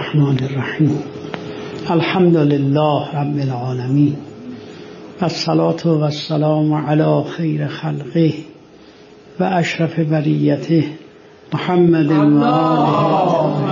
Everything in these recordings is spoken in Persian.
الرحمن الرحیم الحمد لله رب العالمین والصلاة والسلام علی خیر خلقه و اشرف بریته محمد و آله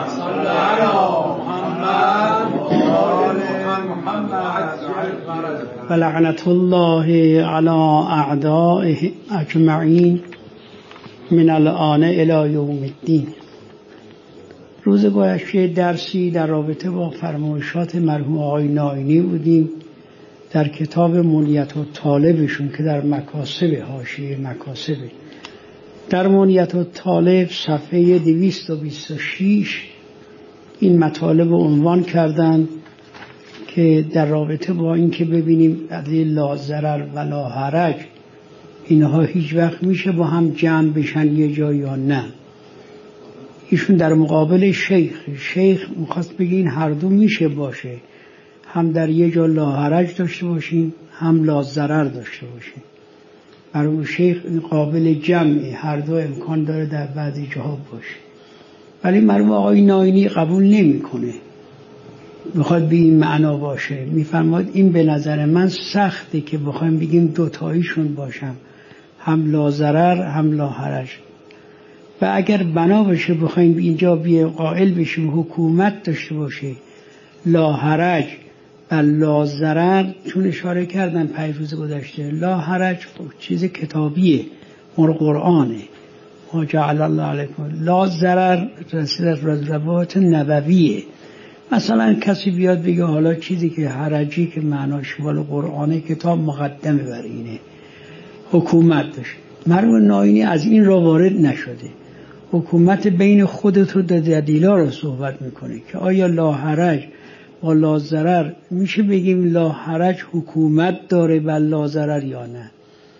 و لعنت الله علی اعدائه اجمعین من الآن الی یوم الدین. روز گذشته درسی در رابطه با فرمایشات مرحوم آقای ناینی بودیم در کتاب منیت الطالبشون که در مکاسب حاشیه مکاسب. در منیت الطالب صفحه 226 این مطالب عنوان کردند که در رابطه با این که ببینیم لا ضرر و لا حرج اینها هیچ وقت میشه با هم جمع بشن یه جا یا نه. ایشون در مقابل شیخ میخواست بگه این هر دو میشه باشه، هم در یه جا لا حرج داشته باشیم هم لا ضرر داشته باشیم. برای شیخ این قابل جمعه، هر دو امکان داره در بعضی جاها باشه. ولی مرحوم آقای ناینی قبول نمیکنه، میخواد به این معنا باشه. میفرماد این به نظر من سخته که بخوایم بگیم دوتاییشون باشم، هم لا ضرر هم لا حرج. و اگر بنا باشه بخوایم اینجا قائل بشیم حکومت داشته باشه لا حرج و لا ضرر، چون اشاره کردن پیروز گذشته لا حرج چیز کتابیه، مر قرآنه، ما جعل الله علیکم. لا ضرر روایت نبویه. مثلا کسی بیاد بگه حالا چیزی که حرجی که معناش مال قرآنه کتاب مقدمه بر اینه، حکومت داشت. مرحوم ناینی از این را وارد نشده. حکومت بین خودت و دلیلا رو صحبت میکنه که آیا لا حرج و لا ضرر میشه بگیم لا حرج حکومت داره و لا ضرر یا نه.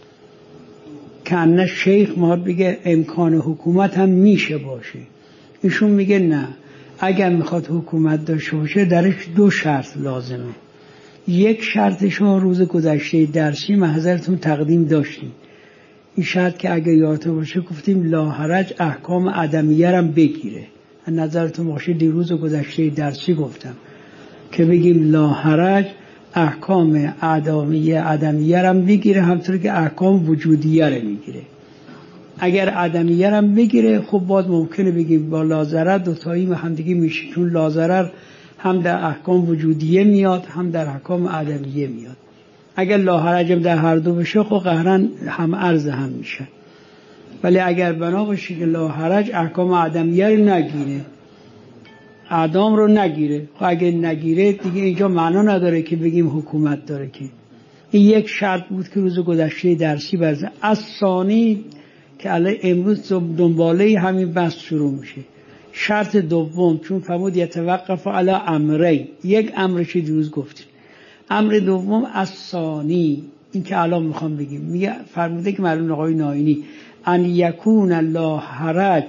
که شیخ ما بگه امکان حکومت هم میشه باشه، ایشون میگه نه، اگر میخواد حکومت داشته باشه درش دو شرط لازمه. یک شرطش رو روز گذشته درسی محضرتون تقدیم داشتیم، این شرط که اگه یادتون باشه گفتیم لا حرج احکام عدمیه هم بگیره. نظرتون باشه دیروز گذشته درسی گفتم که بگیم لا حرج احکام عدمیه هم بگیره، همطور که احکام وجودیه رو میگیره. اگر عدمیه هم بگیره خب باید ممکنه بگیم با لا ضرر دوتایی هم دیگه میشه، چون لا ضرر هم در احکام وجودیه میاد هم در احکام عدمیه میاد. اگر لا حرج در هر دو بشه خب قهرن هم عرض هم میشه. ولی اگر بنا باشه که لا حرج احکام عدمیه رو نگیره، اعدام رو نگیره، خب اگر نگیره دیگه اینجا معنا نداره که بگیم حکومت داره. که این یک شرط بود که روز گذشته درسی برزن. از ثانی که الان امروز دنباله همین بحث شروع میشه. شرط دوم چون فرمود یتوقف علی امرین، یک امرش دیروز گفتیم. امر دوم از ثانی، این که الان میخوام بگیم، میگه فرموده که مرحوم آقای ناینی ان یکون لا حرج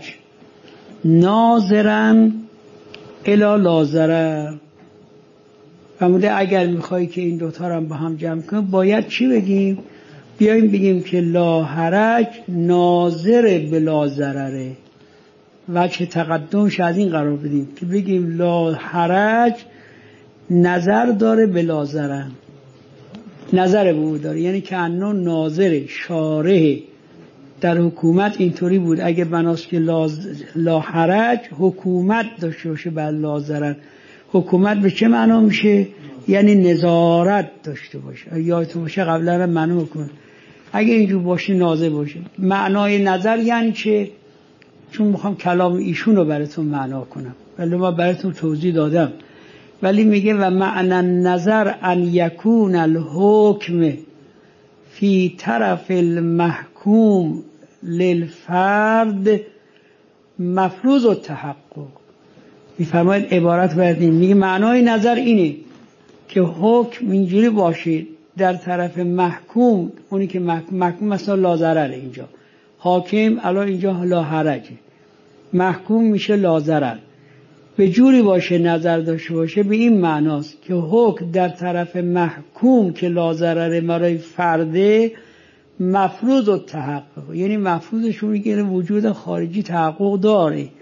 ناظرا الی لا ضرر. فرموده اگر میخوای که این دوتا رو با هم جمع کنیم باید چی بگیم؟ بیاییم بگیم که لا حرج ناظر به لا ضرره. وجه تقدمش از این قرار بدیم که بگیم لا حرج نظر داره به لا ضرر، نظر به او داره، یعنی که انو ناظر شارح در حکومت اینطوری بود. اگه بناست که لا حرج حکومت داشته باشه بر لا ضرر، حکومت به چه معنا میشه؟ یعنی نظارت داشته باشه. یادتون باشه قبلا معنا میکنه اگه اینجور باشه ناظر باشه. معنای نظر یعنی چه؟ چون میخوام کلام ایشون رو براتون معنا کنم، ولی ما براتون توضیح دادم. ولی میگه و معنی نظر ان یکون الحکم فی طرف المحکوم للفرد مفروض التحقق. میفرماید عبارت بردیم، میگه معنای نظر اینه که حکم اینجوری باشه در طرف محکوم، اونی که محکوم مثلا لا ضرره، اینجا حاکم الان اینجا لا حرجه، محکوم میشه لا ضرر، به جوری باشه نظر داشته باشه به این معناست که حکم در طرف محکوم که لا ضرره برای فرده مفروض التحقق، یعنی مفروضشون میگه وجود خارجی تحقق داره،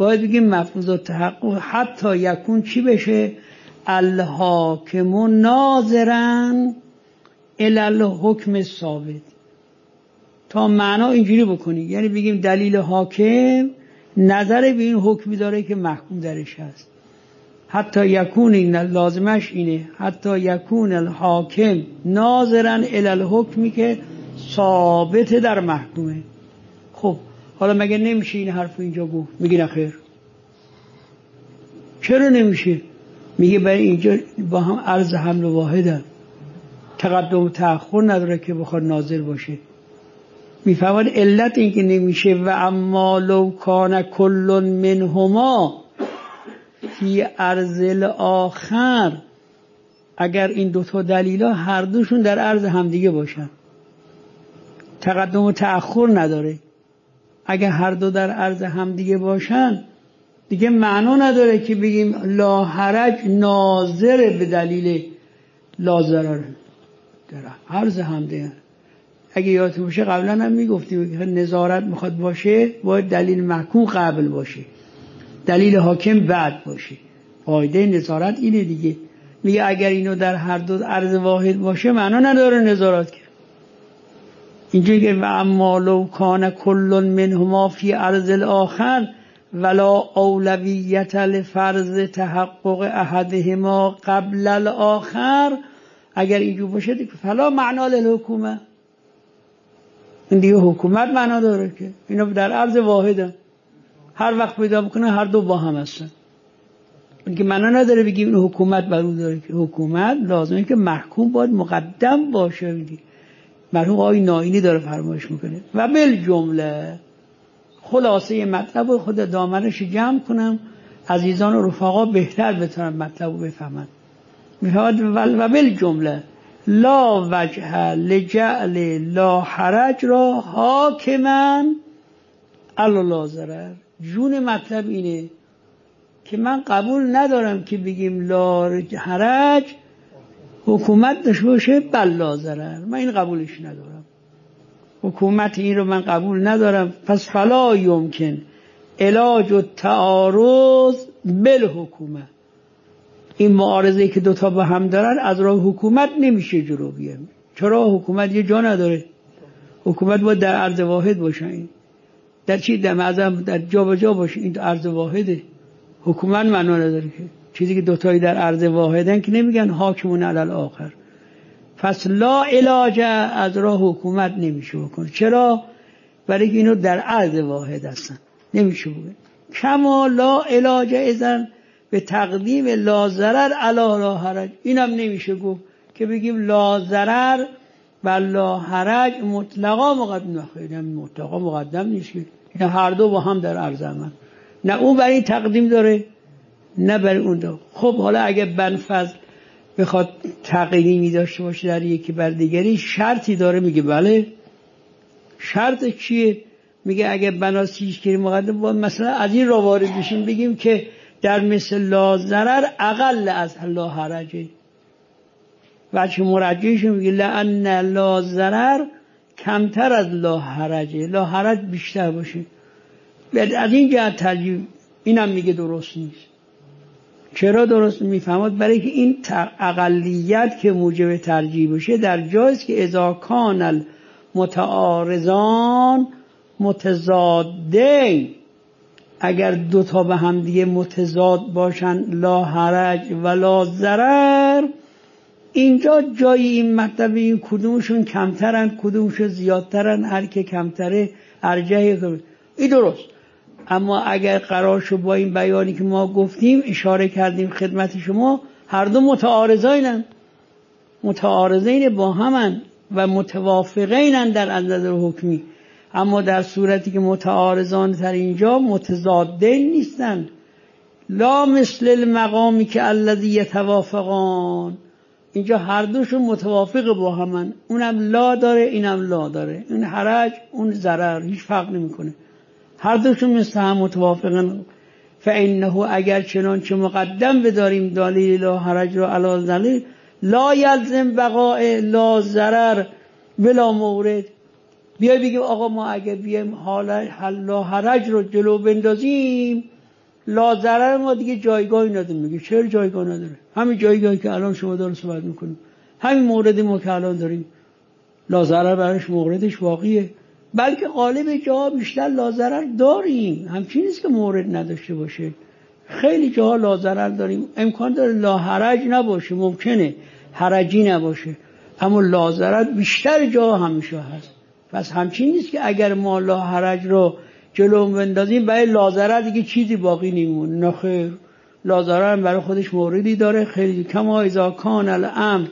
باید بگیم مفروض التحقق حتی یکون چی بشه؟ الحاکم ناظرا الی الحکم ثابت. تا معنا اینجوری بکنی، یعنی بگیم دلیل حاکم نظر به این حکمی داره که محکوم درش هست. حتی یکون، این لازمش اینه، حتی یکون الحاکم ناظرا الی الحکمی که ثابت در محکومه. خب حالا مگه نمیشه این حرف اینجا گفت؟ میگه نخیر. چرا نمیشه؟ میگه برای اینجا با هم عرض حمل واحدن، تقدم و تأخر نداره که بخواد ناظر باشه. میفهمن علت این که نمیشه. و اما لو کان کل منهما فی عرض الاخر، اگر این دوتا دلیلا هر دوشون در عرض همدیگه باشن، تقدم و تأخر نداره، اگر هر دو در عرض همدیگه باشن دیگه معنا نداره که بگیم لا حرج ناظر به دلیل لا ضرر در عرض همدیگه. اگه یادتون باشه قبلا هم میگفتیم که نظارت میخواد باشه باید دلیل محکوم قبل باشه، دلیل حاکم بعد باشه. قاعده نظارت اینه دیگه. میگه اگر اینو در هر دو عرض واحد باشه معنا نداره نظارت کرد. اینجا که و اما لو کان کل منهما فی عرض الاخر ولا اولویت لفرض تحقق احدهما قبل الاخر، اگر اینجور باشه دیگه فلا معنا للحکومه، این دیگه حکومت معنا داره که اینا در عرض واحده، هر وقت پیدا بکنه هر دو با هم هستن. این که معنا نداره بگیم این حکومت بر اون داره، که حکومت لازمه که محکوم باید مقدم باشه. مرحوم آقای نائینی داره فرمایش میکنه. و بالجمله خلاصه مطلب خود دامنش جمع کنم، عزیزان و رفقا بهتر بتونن مطلب رو بفهمن. میفهمد و بالجمله لا وجه لجعل لا حرج را حاکما علی لا ضرر. جون مطلب اینه که من قبول ندارم که بگیم لا حرج حکومت داشته باشه بل لا ضرر، من این قبولش ندارم. حکومت این رو من قبول ندارم. پس فلا یمکن علاج التعارض بالحکومه، این معارضه که دوتا با هم دارن از راه حکومت نمیشه جلو بیاریم. چرا؟ حکومت یه جا نداره، حکومت باید در عرض واحد باشه. این در چی؟ در معظم در جا به جا باشه. این عرض واحده، حکومت معنا نداره که چیزی که دوتایی در عرض واحدن که نمیگن حاکمون علی الاخر. پس لا علاج از راه حکومت نمیشه بکنه. چرا؟ برای که اینو در عرض واحد هستن نمیشه بکنه. کما لا علاج اذن به تقدیم لا ضرر علی لا حرج، اینم نمیشه گفت که بگیم لا ضرر و لا حرج مطلقا مقدم. خیلی مطلقا مقدم نیست، اینا هر دو با هم در عرض من، نه اون برای تقدیم داره نه برای اون داره. خب حالا اگه بنفذ بخواد تقدیمی داشته باشه در یکی بر دیگری شرطی داره، میگه بله. شرط چیه؟ میگه اگه بنا سیشگیری مقدم با مثلا از این را وارد بشیم بگیم که در مثل لا ضرر اقل از لا حرجه، وچه مرجعش میگه لأن لا ضرر کمتر از لا حرجه، لا حرج بیشتر باشه. از این جهت ترجیح اینم میگه درست نیست. چرا درست میفهمد؟ برای که این اقلیت که موجب ترجیح باشه در جایست که اذا کان المتعارضان متضادین، اگر دوتا به هم دیگه متضاد باشن لا حرج و لا ضرر، اینجا جای این مطلب این کدومشون کمترن کدومشون زیادترن، هر که کمتره ارجحه، این درست. اما اگر قرار شد با این بیانی که ما گفتیم اشاره کردیم خدمت شما، هر دو متعارضین با همن و متوافقینن در نظر حکمی، اما در صورتی که متعارضان تر اینجا متضادین نیستن. لا مثل المقامی که الذی یتوافقان، اینجا هر دوشون متوافق با همن، اونم لا داره اینم لا داره، این حرج اون ضرر، هیچ فرق نمیکنه، هر دوشون مثل هم متوافقن. فانه اگر چنانچه مقدم بداریم دلیل لا حرج را علی دلیل لا یلزم بقاء لا ضرر بلا مورد. بیای بگیم آقا ما اگه بیایم حال لا حرج رو جلو بندازیم لا ضرر ما دیگه جایگاهی نداره. میگه چرا جایگاه نداره؟ همین جایگاهی که الان شما دارید صحبت میکنیم، همین مورد ما که الان داریم لا ضرر برش موردش واقعیه، بلکه غالب جاها بیشتر لا ضرر داریم. همچین نیست که مورد نداشته باشه، خیلی جاها لا ضرر داریم. امکان داره لا حرج نباشه، ممکنه حرجی نباشه، اما لا ضرر بیشتر جاها همیشه هست. پس همچین نیست که اگر ما لا حرج رو جلو بندازیم برای لا ضرر دیگه چیزی باقی نمیمونه. نه خیر، لا ضرر برای خودش موردی داره. خیلی کما اذا کان الامر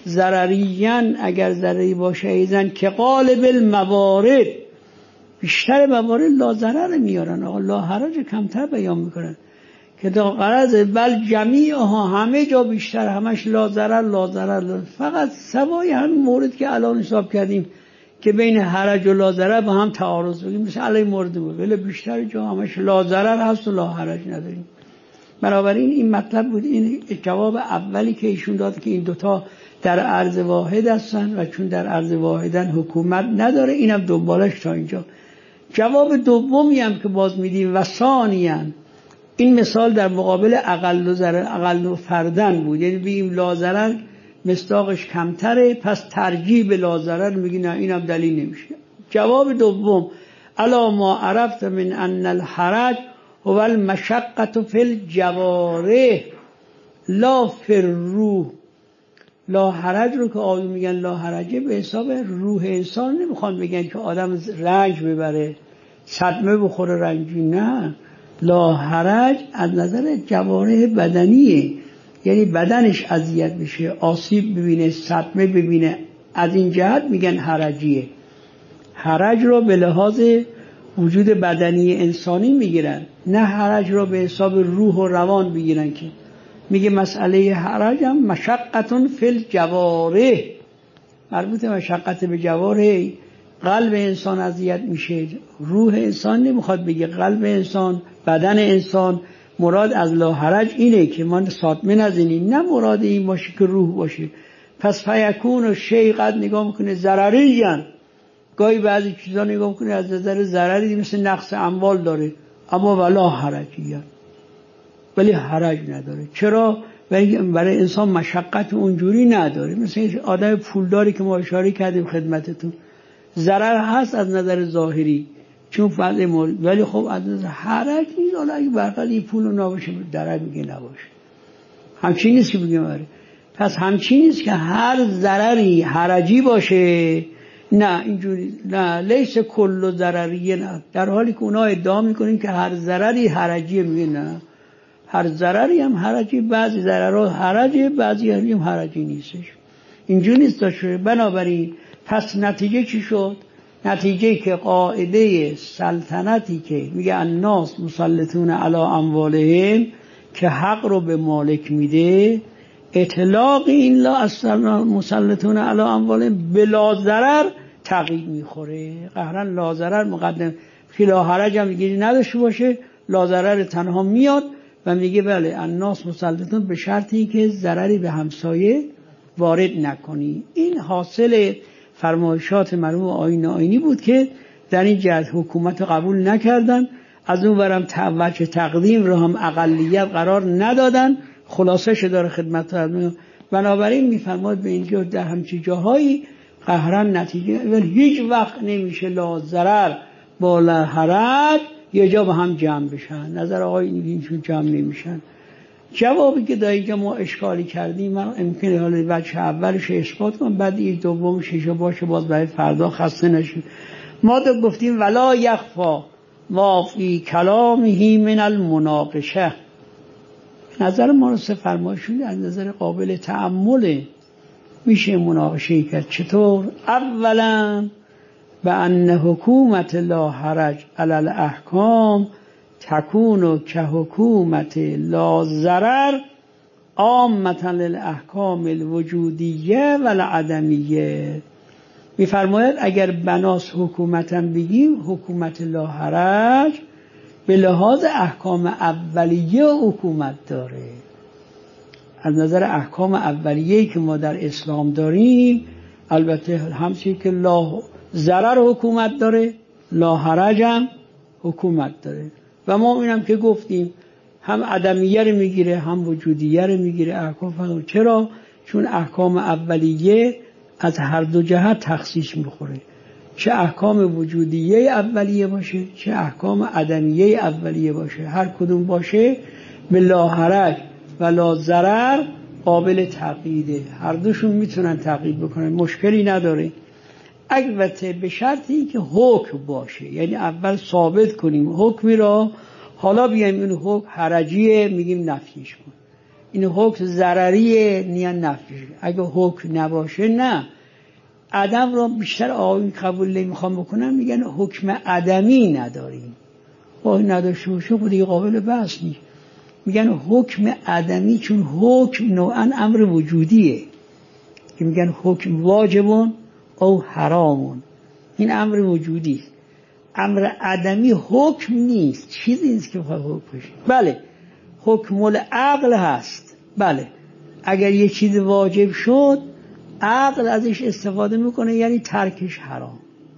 ضرریان، اگر ضرری باشه ایزن که قالب الموارد، بیشتر موارد لا ضرر میارن، آقا لا حرج کمتر بیان میکنن که تا غرض بل جمیعها، همه جا بیشتر همش لا ضرر لا ضرر. فقط سوای همین مورد که الان حساب کردیم که بین حرج و لا ضرر با هم تعارض بگیم، مثل علی مورد بود، ولی بیشتر جا همش لا ضرر هست و لا حرج نداریم. بنابراین این مطلب بود. این جواب اولی که ایشون داد که این دوتا در عرض واحد هستن و چون در عرض واحدن حکومت نداره، اینم دنبالش تا اینجا. جواب دومی هم که باز میدیم و ثانیاً، این مثال در مقابل اقل و ضرر، اقل و فردن بود، یعنی بگیم لا ضرر مصداقش کمتره، پس ترجیح به لا ضرر میگی نه، اینم دلیل نمیشه. جواب دوم الا ما عرفت من ان الحرج هو المشقة فی الجوارح لا فی الروح. لا حرج رو که آقای میگن لا حرجه به حساب روح انسان نمیخوان بگن که آدم رنج ببره، صدمه بخوره رنجی، نه. لا حرج از نظر جوارح بدنیه، یعنی بدنش اذیت بشه، آسیب ببینه، صدمه ببینه، از این جهت میگن حرجیه. حرج رو به لحاظ وجود بدنی انسانی میگیرن، نه حرج رو به حساب روح و روان بگیرن. که میگه مسئله حرج هم مشقتون فی الجوارح، مربوط مشقت به جوارح. قلب انسان اذیت میشه، روح انسان نمیخواد بگه، قلب انسان، بدن انسان. مراد از لا حرج اینه که ما صادمه نزنیم، نه مراد این باشه که روح باشه. پس فیکون و شیء قد نگاه میکنه ضرریان، گاهی بعضی چیزا نگاه میکنه از نظر ضرری مثل نقص اموال داره، اما ولا حرجیان، ولی حرج نداره. چرا؟ برای انسان مشقت اونجوری نداره. مثل آدم پولداری که ما اشاره کردیم خدمتتون، ضرر هست از نظر ظاهری چون فضل مورد، ولی خب از نظر حرج نیست. حالا اگه برقل این پول نباشه درر میگه نباشه، همچین نیست که بگیم آره. پس همچین نیست که هر ضرری حرجی باشه، نه اینجوری، نه لیس کل ضرریه، نه. در حالی که اونا ادعا میکنیم که هر ضرری حرجیه، میگه نه، هر ضرری هم حرجی، بعضی ضررها حرجی، بعضی هم حرجی نیستش. اینجوری نیست داشته. بنابراین پس نتیجه چی شد؟ نتیجه که قاعده سلطنتی که میگه الناس مسلطون علی اموالهم، که حق رو به مالک میده، اطلاق این لا اصلا مسلطون علی اموالهم بلا ضرر تغییر میخوره. قهرن لا ضرر مقدم، لا حرج هم میگه نداشته باشه، لا ضرر تنها میاد و میگه بله الناس مسلطون، به شرطی که ضرری به همسایه وارد نکنی. این حاصل فرمایشات مرحوم آیین آیینی بود که در این جهت حکومت قبول نکردن، از اون ورم وجه تقدیم رو هم اقلیت قرار ندادن. خلاصه شده خدمت. بنابراین میفرماید به اینجا در همچین جاهایی قهرن نتیجه ولی هیچ وقت نمیشه لا ضرر با لا حرج یه جا با هم جمع بشن. نظر آقای اینشون جمع نمیشن. جوابی که در اینجا ما اشکالی کردیم، من امکنه حالا بچه اولش اثبات کنم، بعد این دومش باشه باز برای فردا خسته نشیم. ما دو گفتیم ولا یخفا ما فی کلامه من المناقشه. نظر ما رو فرمایشون از نظر قابل تأمله، میشه مناقشه کرد. چطور؟ اولا به ان حکومت لا حرج علی الاحکام تکون که حکومت لا ضرر عامتا للاحکام الوجودیه و العدمیه. میفرماید اگر بناس حکومتم بگیم، حکومت لا حرج به لحاظ احکام اولیه حکومت داره. از نظر احکام اولیه‌ای که ما در اسلام داریم، البته همچنین که لا ضرر حکومت داره، لا حرج هم حکومت داره. و ما اینم که گفتیم هم عدمیه رو میگیره هم وجودیه رو میگیره. احکام فرق. چرا؟ چون احکام اولیه از هر دو جهت تخصیص میخوره، چه احکام وجودیه اولیه باشه چه احکام عدمیه اولیه باشه، هر کدوم باشه به لا حرج و لا ضرر قابل تقییده، هر دوشون میتونن تقیید بکنن، مشکلی نداره. البته به شرطی که حکم باشه، یعنی اول ثابت کنیم حکمی را، حالا بیایم این حکم حرجیه میگیم نفیش کن، این حکم ضرریه نیان نفیش. اگه حکم نباشه نه، عدم را بیشتر آقایون قبول نمیخوام بکنن، میگن حکم عدمی نداریم. حکم نداشته باشه خود دیگه قابل بحث نیست. میگن حکم عدمی، چون حکم نوعا امر وجودیه که میگن حکم واجبون او حرامون، این امر وجودی است. امر عدمی حکم نیست، چیزی نیست که بخواد حکم بشه. بله حکم العقل هست، بله اگر یه چیز واجب شد عقل ازش استفاده میکنه، یعنی ترکش حرام.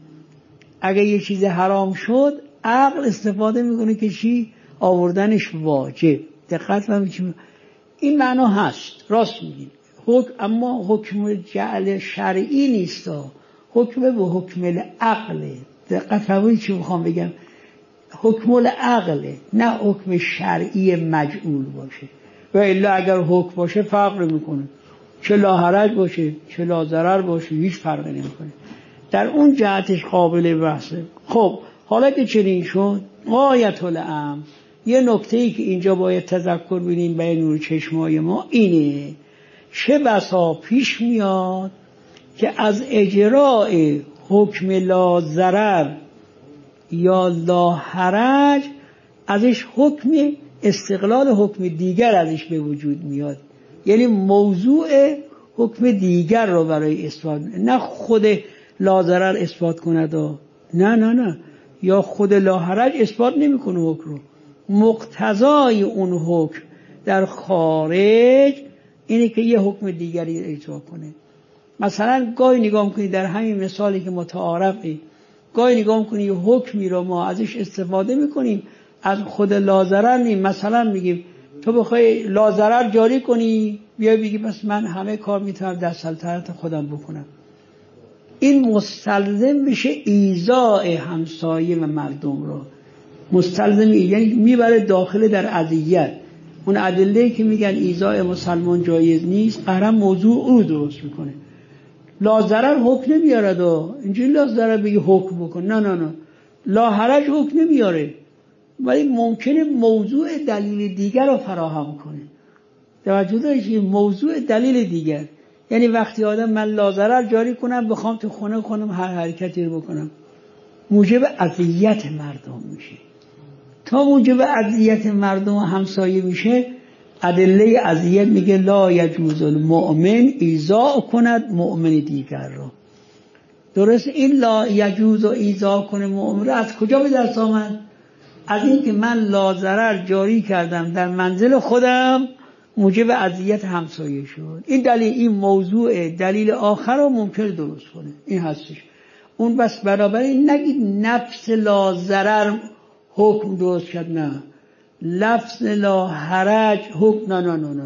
اگر یه چیز حرام شد عقل استفاده میکنه که چی؟ آوردنش واجب. دقت کنید این معنا هست، راست میگید حکم، اما حکم جعل شرعی نیست، حکم به حکم العقل. دقت کنید چی میخوام بگم، حکم العقل نه حکم شرعی مجعول باشه. و الا اگر حکم باشه فرق نمیکنه، چه لا حرج باشه چه لا ضرر باشه هیچ فرقی نمیکنه، در اون جهتش قابل بحثه. خب حالا که چنین شد، غایت الامر، یه نکته‌ای که اینجا باید تذکر بینیم به نور چشمای ما اینه، چه بسا پیش میاد که از اجراء حکم لا ضرر یا لا حرج ازش حکم استقلال حکم دیگر ازش به وجود میاد، یعنی موضوع حکم دیگر رو برای اثبات، نه خود لا ضرر اثبات کند نه یا خود لا حرج اثبات نمیکنه حکم رو، مقتضای اون حکم در خارج اینه که یه حکم دیگری اجرا کنه. مثلا گاهی نگاه کنید در همین مثالی که متعارفه، گاهی نگاه کنید یه حکمی رو ما ازش استفاده میکنیم از خود لا ضرر نیم. مثلا میگیم تو بخوای لا ضرر جاری کنی، بیای بگی بس من همه کار میتونم در سلطنت خودم بکنم، این مستلزم میشه ایذاء همسایه و مردم رو، مستلزم یعنی میبره داخل در اذیت. اون ادله که میگن ایذاء مسلمان جایز نیست، قهرم موضوع او درست میکنه. لا ضرر حکم نمیاره، اینجوری لا ضرر بگی حکم بکن، نه لا حرج حکم نمیاره، ولی ممکنه موضوع دلیل دیگر رو فراهم کنه. توجه دارید؟ موضوع دلیل دیگر، یعنی وقتی آدم من لا ضرر جاری کنم بخوام تو خونه کنم هر حرکتی رو بکنم، موجب اذیت مردم میشه. تا موجب اذیت مردم و همسایه میشه، ادله اذیت میگه لا یجوز المؤمن ایذاء کند مؤمن دیگر رو. درست این لا یجوز و ایذاء کنه مؤمن از کجا به دست آمد؟ از این که من لا ضرر جاری کردم در منزل خودم، موجب اذیت همسایه شد. این دلیل، این موضوع دلیل آخر رو ممکن درست کنه، این هستش. اون بس بنابراین نگید نفس لا ضرر حکم درست کرد، نه لفظ لا حرج حکم، نه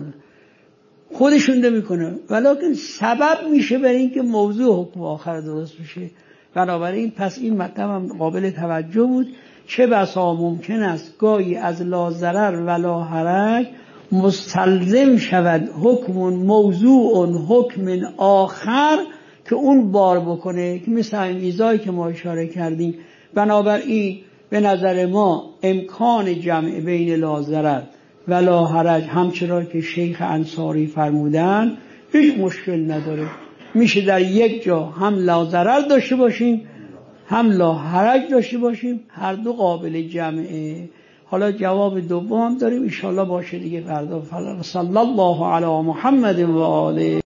خودشون نمیکنه، ولیکن سبب میشه برای اینکه موضوع حکم آخر درست بشه. بنابراین پس این مطلب هم قابل توجه بود. چه بسا ممکن است گاهی از لا ضرر و لا حرج مستلزم شود حکم موضوع حکم آخر که اون بار بکنه، که مثل این ایذایی که ما اشاره کردیم. بنابراین به نظر ما امکان جمع بین لا ضرر و لا حرج همچنان که شیخ انصاری فرمودن هیچ مشکل نداره، میشه در یک جا هم لا ضرر داشته باشیم هم لا حرج داشته باشیم، هر دو قابل جمعه. حالا جواب دوم هم داریم ان شاء الله باشه دیگه فردا. صلی الله علی محمد و آله.